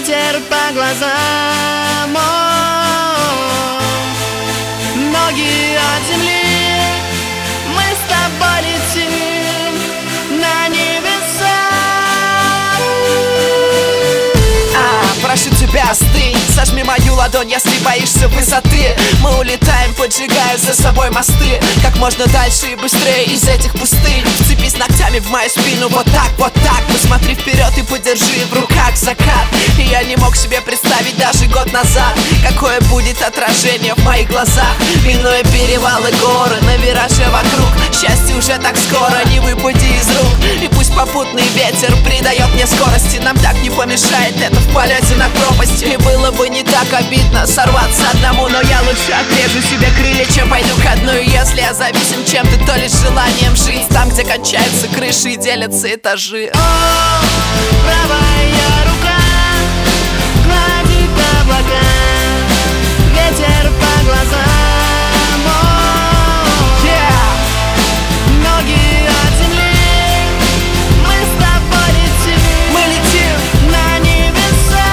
ветер по глазам, ноги от земли. Мы с тобой летим на небеса. Прошу тебя, остынь, сожми мою ладонь, если боишься высоты. Мы улетаем, поджигая за собой мосты. Как можно дальше и быстрее из этих пустынь. Вцепись ногтями в мою спину, вот так, вот так. Посмотри вперед и подержи в руках закат. И я не мог себе представить даже год назад, какое будет отражение в моих глазах. Минуя перевалы, горы, на вираже вокруг. Счастье уже так скоро, не выпади из рук. И пусть попутный ветер придает мне скорости, нам так не помешает это в полете на пропасть. И было бы не так обидно сорваться одному, но я лучше отрежу себе крылья, чем пойду ко дну. И если я зависим чем-то, то лишь желанием жить там, где кончаются крыши и делятся этажи. Правая рука гладит облака, ветер по глазам, ноги от земли. Мы с тобой летим, Мы летим на небеса.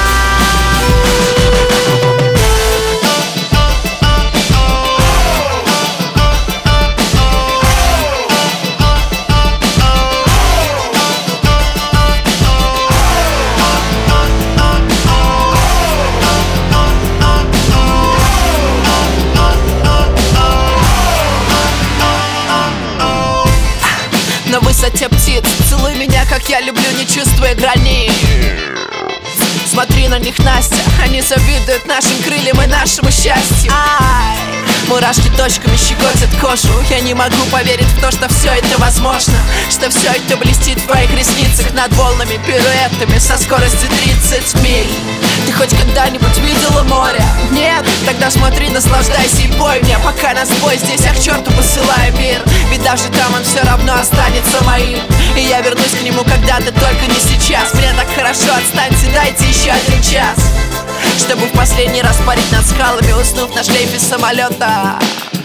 на высоте птиц. Целуй меня, как я люблю, не чувствуя границ. Смотри на них, Настя, они завидуют нашим крыльям и нашему счастью. Ай, мурашки точками щекотят кожу. Я не могу поверить в то, что все это возможно, что все это блестит в твоих ресницах над волнами, пируэтами со скоростью 30 миль. Ты хоть когда-нибудь видела море? Нет? Тогда смотри, наслаждайся и пой мне, пока нас бой здесь, я к черту посылаю мир. Ведь даже там он все равно останется моим. И я вернусь к нему когда-то, только не сейчас. Мне так хорошо, отстаньте, дайте еще один час, чтобы в последний раз парить над скалами, уснув на шлейфе самолета.